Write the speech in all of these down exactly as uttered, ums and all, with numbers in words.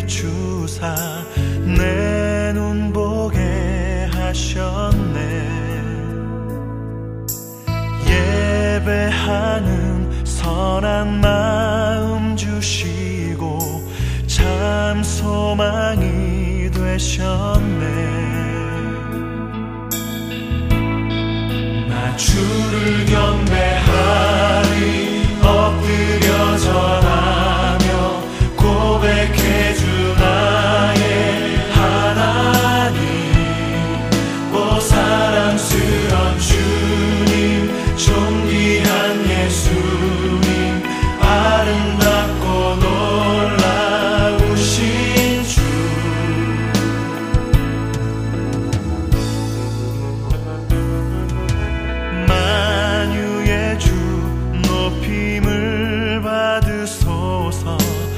비추사 내 눈 보게 하셨네. 예배하는 선한 마음 주시고 참 소망이 되셨네. 나 주를 경배하리 엎드려 절하며 고백해주 나의 하나님. 오 사랑스런 주님 존귀한 예수님 아름답고 놀라우신 주. 만유의 주 높임을 받으소서.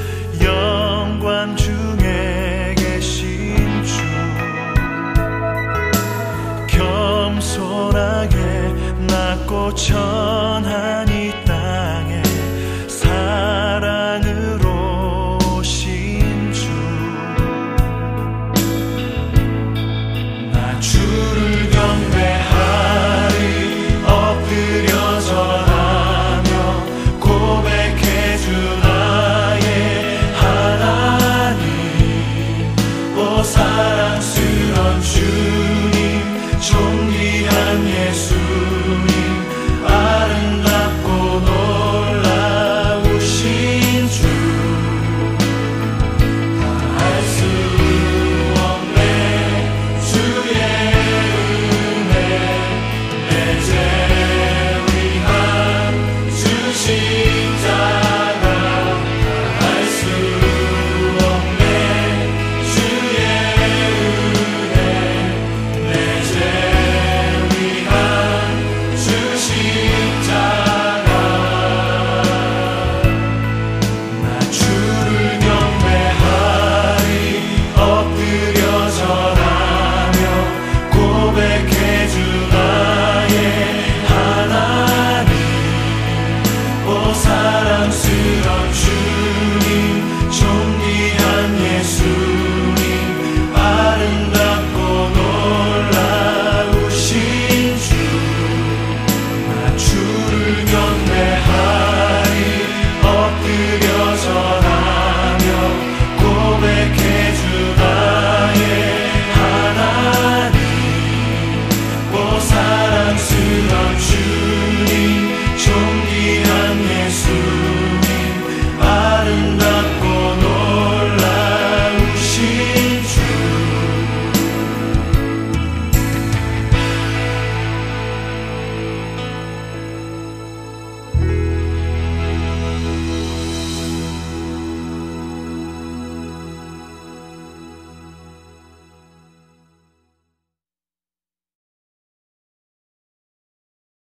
영광 중에 계신 주 겸손하게 낮고 천